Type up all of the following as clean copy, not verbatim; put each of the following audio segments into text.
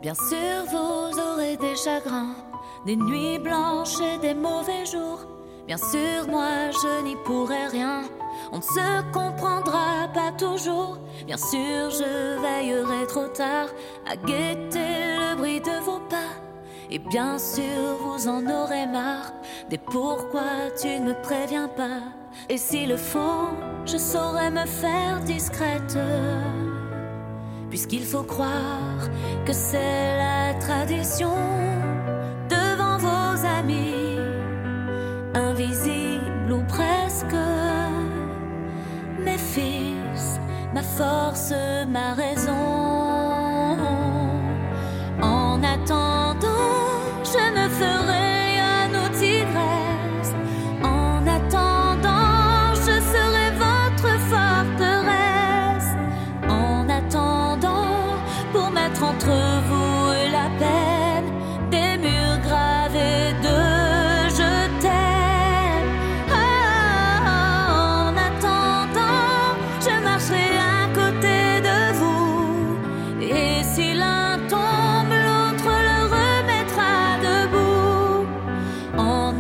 Bien sûr, vous aurez des chagrins, des nuits blanches et des mauvais jours. Bien sûr, moi, je n'y pourrai rien. On ne se comprendra pas toujours. Bien sûr, je veillerai trop tard à guetter le bruit de vos pas. Et bien sûr, vous en aurez marre des pourquoi tu ne me préviens pas. Et s'il le faut, je saurai me faire discrète, puisqu'il faut croire que c'est la tradition devant vos amis, invisibles ou presque. Mes fils, ma force, ma raison. En attendant, je me ferai un tigresse. En attendant, je serai votre forteresse. En attendant, pour mettre entre vous et la peine des murs gravés de je t'aime. En attendant, je marcherai à côté de vous. Et si l'un tombe, l'autre le remettra debout. En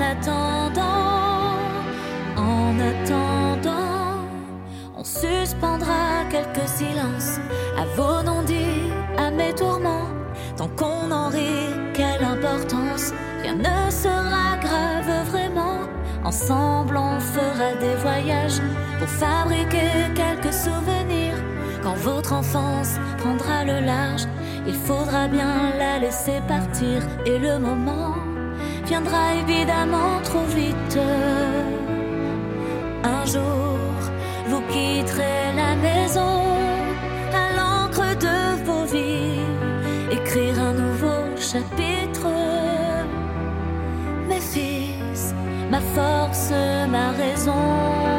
attendant, on suspendra quelques silences à vos non-dits, à mes tourments. Tant qu'on en rit, quelle importance, rien ne sera grave vraiment. Ensemble on fera des voyages pour fabriquer quelques souvenirs. Quand votre enfance prendra le large, il faudra bien la laisser partir. Et le moment viendra évidemment trop vite. Un jour, vous quitterez la maison à l'encre de vos vies, écrire un nouveau chapitre. Mes fils, ma force, ma raison.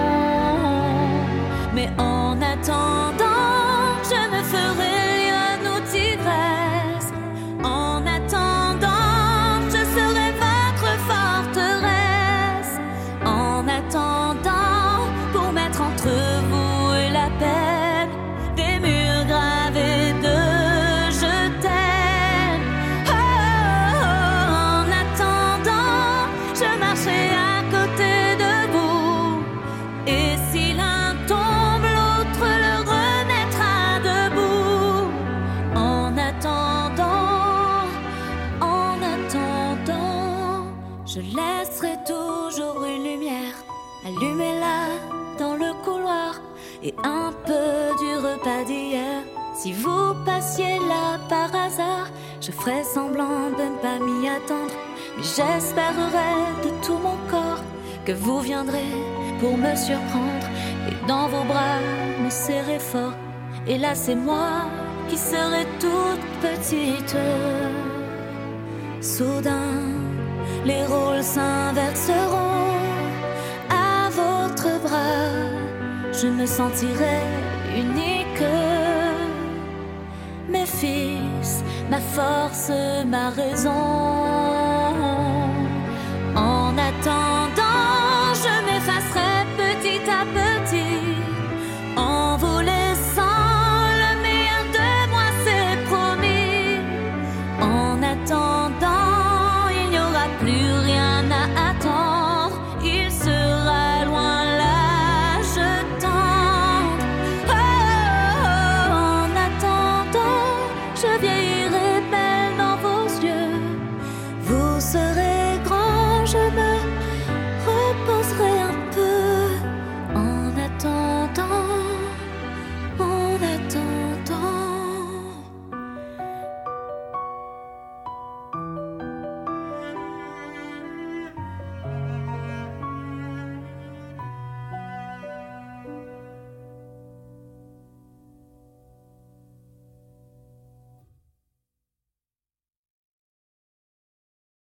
Mais en attendant, je me ferai un tigresse. En attendant, je serai votre forteresse. En attendant, pour mettre entre vous et la peine des murs gravés de je t'aime. En attendant, je marcherai à côté de vous. Et si l'un tombe, l'autre le remettra debout. En attendant, je laisserai toujours une lumière. Allumez-la dans le couloir et un peu du repas d'hier. Si vous passiez là par hasard, je ferai semblant de ne pas m'y attendre. Mais j'espérerai de tout mon corps que vous viendrez pour me surprendre et dans vos bras me serrer fort. Et là c'est moi qui serai toute petite. Soudain, les rôles s'inverseront. À votre bras, je me sentirai unique. Mes fils, ma force, ma raison.